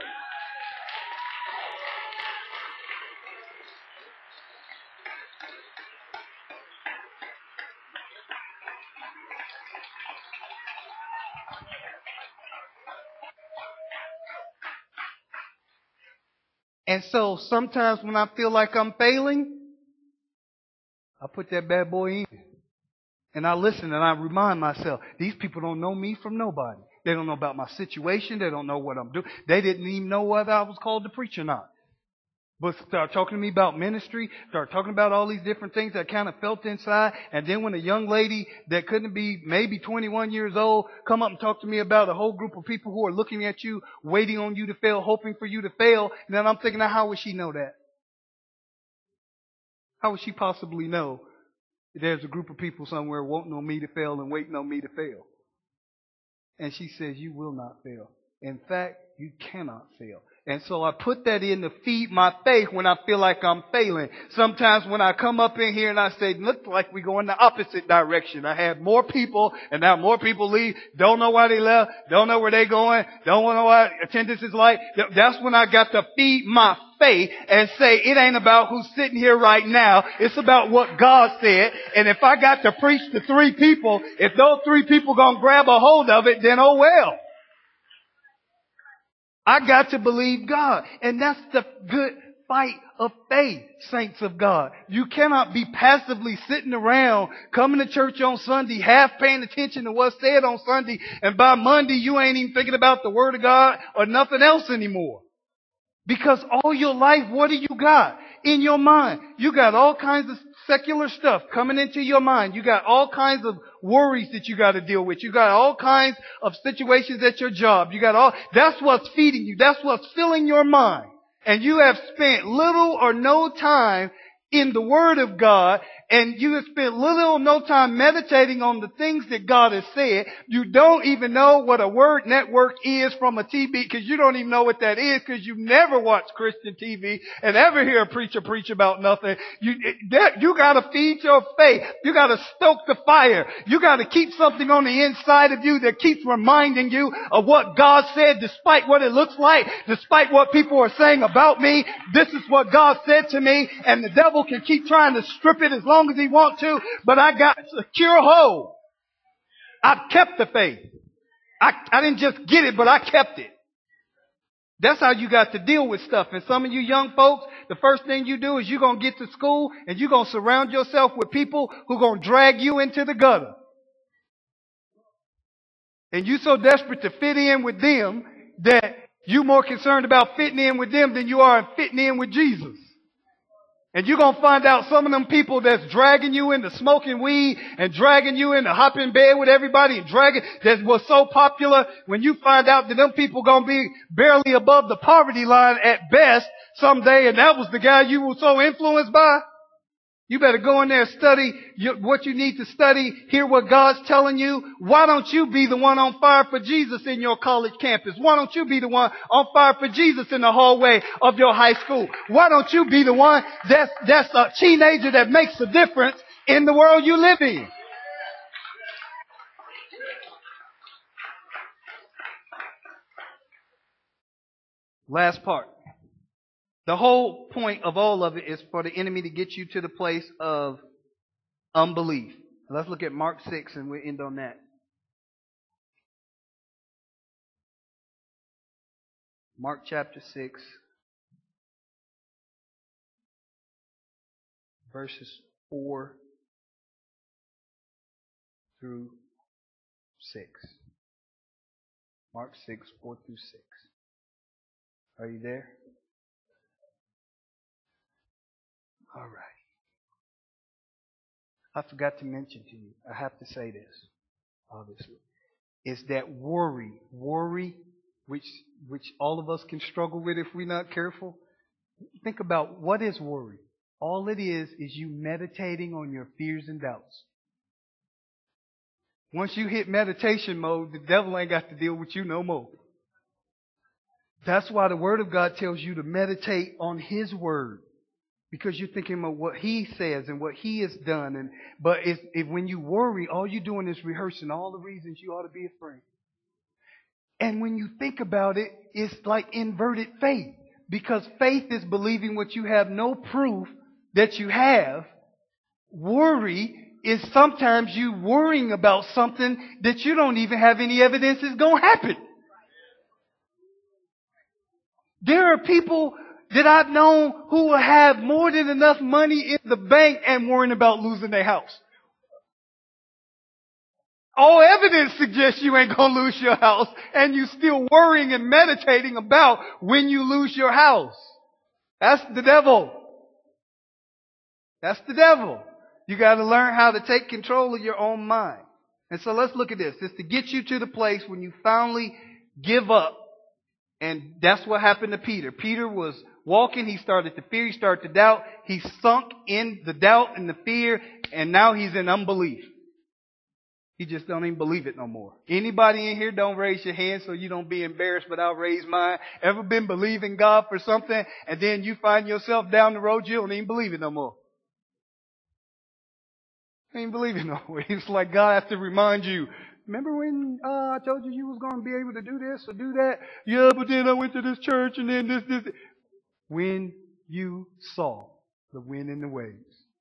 And so sometimes when I feel like I'm failing, I put that bad boy in. And I listen and I remind myself, these people don't know me from nobody. They don't know about my situation. They don't know what I'm doing. They didn't even know whether I was called to preach or not. But start talking to me about ministry, start talking about all these different things I kind of felt inside. And then when a young lady that couldn't be maybe twenty-one years old come up and talk to me about a whole group of people who are looking at you, waiting on you to fail, hoping for you to fail, and then I'm thinking, now how would she know that? How would she possibly know that there's a group of people somewhere wanting on me to fail and waiting on me to fail? And she says, you will not fail. In fact, you cannot fail. And so I put that in to feed my faith when I feel like I'm failing. Sometimes when I come up in here and I say, look like we go in the opposite direction. I have more people and now more people leave. Don't know why they left. Don't know where they're going. Don't know what attendance is like. That's when I got to feed my faith and say, it ain't about who's sitting here right now. It's about what God said. And if I got to preach to three people, if those three people gonna grab a hold of it, then oh well. I got to believe God. And that's the good fight of faith, saints of God. You cannot be passively sitting around, coming to church on Sunday, half paying attention to what's said on Sunday, and by Monday you ain't even thinking about the Word of God or nothing else anymore. Because all your life, what do you got in your mind? You got all kinds of secular stuff coming into your mind. You got all kinds of worries that you got to deal with. You got all kinds of situations at your job. You got all, that's what's feeding you. That's what's filling your mind. And you have spent little or no time in the Word of God, and you have spent little or no time meditating on the things that God has said. You don't even know what a word network is from a T V, because you don't even know what that is, because you've never watched Christian T V and ever hear a preacher preach about nothing. You, that, you gotta feed your faith. You gotta stoke the fire. You gotta keep something on the inside of you that keeps reminding you of what God said, despite what it looks like, despite what people are saying about me. This is what God said to me, and the devil can keep trying to strip it as long as he wants to, but I got a secure hold. I've kept the faith. I, I didn't just get it, but I kept it. That's how you got to deal with stuff. And some of you young folks, the first thing you do is you're going to get to school and you're going to surround yourself with people who are going to drag you into the gutter. And you're so desperate to fit in with them that you're more concerned about fitting in with them than you are fitting in with Jesus. And you're going to find out some of them people that's dragging you into smoking weed and dragging you into hopping in bed with everybody and dragging, that was so popular, when you find out that them people going to be barely above the poverty line at best someday, and that was the guy you were so influenced by. You better go in there and study what you need to study, hear what God's telling you. Why don't you be the one on fire for Jesus in your college campus? Why don't you be the one on fire for Jesus in the hallway of your high school? Why don't you be the one that's, that's a teenager that makes a difference in the world you live in? Last part. The whole point of all of it is for the enemy to get you to the place of unbelief. Let's look at Mark six and we'll end on that. Mark chapter six, verses four through six. Mark six, four through six. Are you there? All right. I forgot to mention to you, I have to say this, obviously, is that worry, worry, which which all of us can struggle with if we're not careful. Think about, what is worry? All it is is you meditating on your fears and doubts. Once you hit meditation mode, the devil ain't got to deal with you no more. That's why the Word of God tells you to meditate on His Word. Because you're thinking about what He says and what He has done. And But if, if when you worry, all you're doing is rehearsing all the reasons you ought to be afraid. And when you think about it, it's like inverted faith. Because faith is believing what you have no proof that you have. Worry is sometimes you worrying about something that you don't even have any evidence is going to happen. There are people that I've known who will have more than enough money in the bank and worrying about losing their house. all evidence suggests you ain't gonna lose your house, and you still worrying and meditating about when you lose your house. That's the devil. That's the devil. You got to learn how to take control of your own mind. And so let's look at this. It's to get you to the place when you finally give up. And that's what happened to Peter. Peter was walking. He started to fear. He started to doubt. He sunk in the doubt and the fear. And now he's in unbelief. He just don't even believe it no more. Anybody in here, don't raise your hand so you don't be embarrassed, but I'll raise mine. Ever been believing God for something and then you find yourself down the road, you don't even believe it no more? I ain't believe it no more. It's like God has to remind you. Remember when uh, I told you you was going to be able to do this or do that? Yeah, but then I went to this church and then this, this. When you saw the wind and the waves.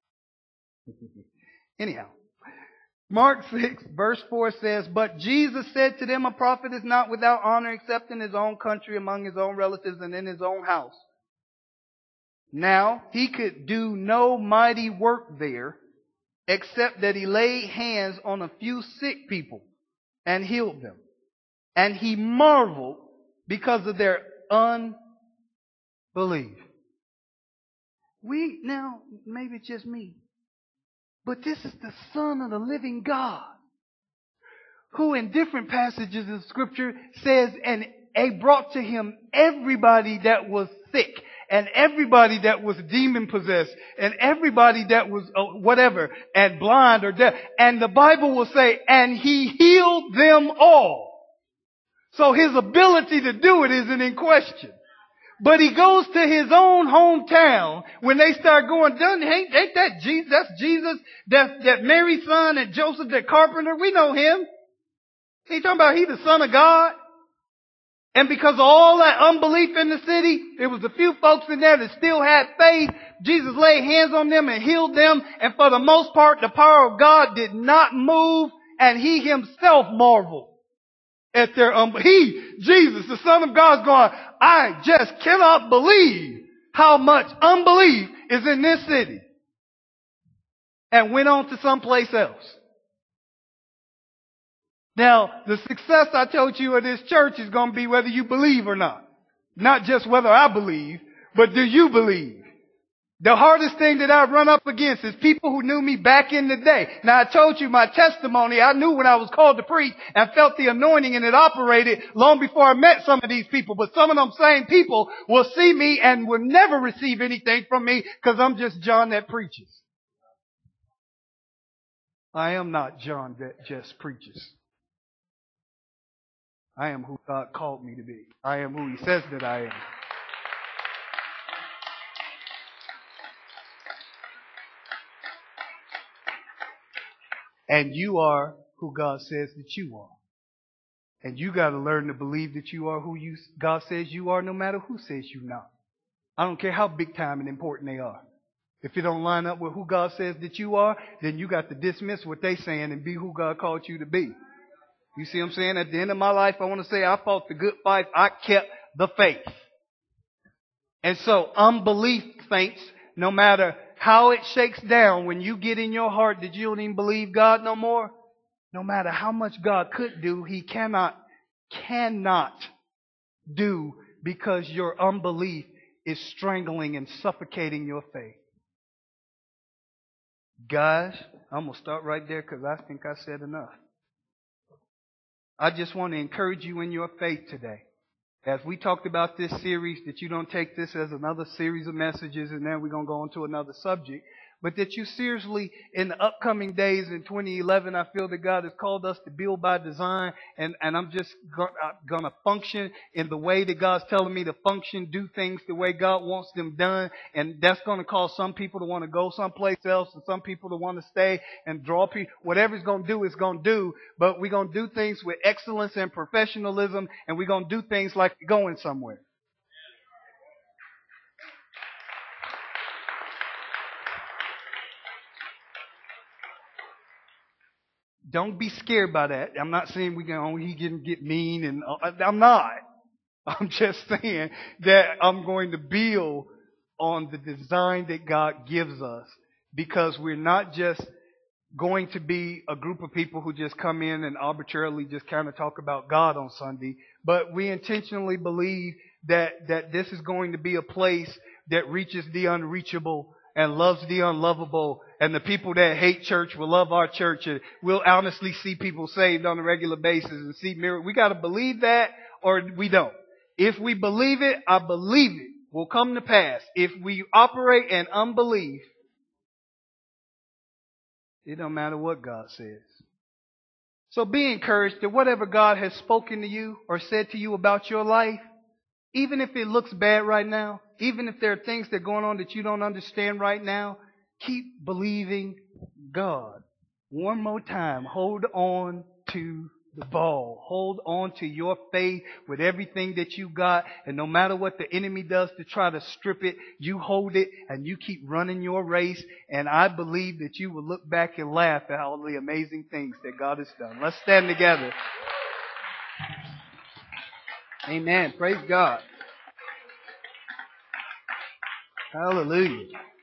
Anyhow, Mark six verse four says, but Jesus said to them, a prophet is not without honor except in his own country, among his own relatives, and in his own house. Now, he could do no mighty work there, except that he laid hands on a few sick people and healed them. And he marveled because of their unbelief. We, now, maybe it's just me, but this is the Son of the living God, who in different passages of Scripture says, and he brought to him everybody that was sick, and everybody that was demon possessed, and everybody that was uh, whatever, and blind or deaf. And the Bible will say, and he healed them all. So his ability to do it isn't in question. But he goes to his own hometown when they start going, doesn't, ain't, ain't that Jesus? That's Jesus, that, that Mary's son and Joseph, that carpenter. We know him. He talking about he the Son of God. And because of all that unbelief in the city, there was a few folks in there that still had faith. Jesus laid hands on them and healed them. And for the most part, the power of God did not move. And he himself marveled at their unbelief. He, Jesus, the Son of God, is going, I just cannot believe how much unbelief is in this city. And went on to someplace else. Now, the success I told you of this church is going to be whether you believe or not. Not just whether I believe, but do you believe? The hardest thing that I've run up against is people who knew me back in the day. Now, I told you my testimony. I knew when I was called to preach and felt the anointing, and it operated long before I met some of these people. But some of them same people will see me and will never receive anything from me because I'm just John that preaches. I am not John that just preaches. I am who God called me to be. I am who He says that I am. And you are who God says that you are. And you got to learn to believe that you are who you God says you are, no matter who says you're not. I don't care how big time and important they are. If it don't line up with who God says that you are, then you got to dismiss what they saying and be who God called you to be. You see what I'm saying? At the end of my life, I want to say I fought the good fight. I kept the faith. And so unbelief, saints, no matter how it shakes down, when you get in your heart that you don't even believe God no more, no matter how much God could do, He cannot, cannot do, because your unbelief is strangling and suffocating your faith. Guys, I'm going to start right there because I think I said enough. I just want to encourage you in your faith today. As we talked about this series, that you don't take this as another series of messages and then we're going to go on to another subject. But that you seriously, in the upcoming days in twenty eleven, I feel that God has called us to build by design. And, and I'm just going to function in the way that God's telling me to function, do things the way God wants them done. And that's going to cause some people to want to go someplace else and some people to want to stay and draw people. Whatever it's going to do, it's going to do. But we're going to do things with excellence and professionalism. And we're going to do things like we're going somewhere. Don't be scared by that. I'm not saying we can only get, get mean, and I'm not. I'm just saying that I'm going to build on the design that God gives us, because we're not just going to be a group of people who just come in and arbitrarily just kind of talk about God on Sunday, but we intentionally believe that, that this is going to be a place that reaches the unreachable and loves the unlovable, and the people that hate church will love our church, and we'll honestly see people saved on a regular basis and see miracles. We got to believe that, or we don't. If we believe it, I believe it will come to pass. If we operate in unbelief, it don't matter what God says. So be encouraged that whatever God has spoken to you or said to you about your life, even if it looks bad right now, even if there are things that are going on that you don't understand right now, keep believing God. One more time, hold on to the ball. Hold on to your faith with everything that you got. And no matter what the enemy does to try to strip it, you hold it and you keep running your race. And I believe that you will look back and laugh at all the amazing things that God has done. Let's stand together. Amen. Praise God. Hallelujah.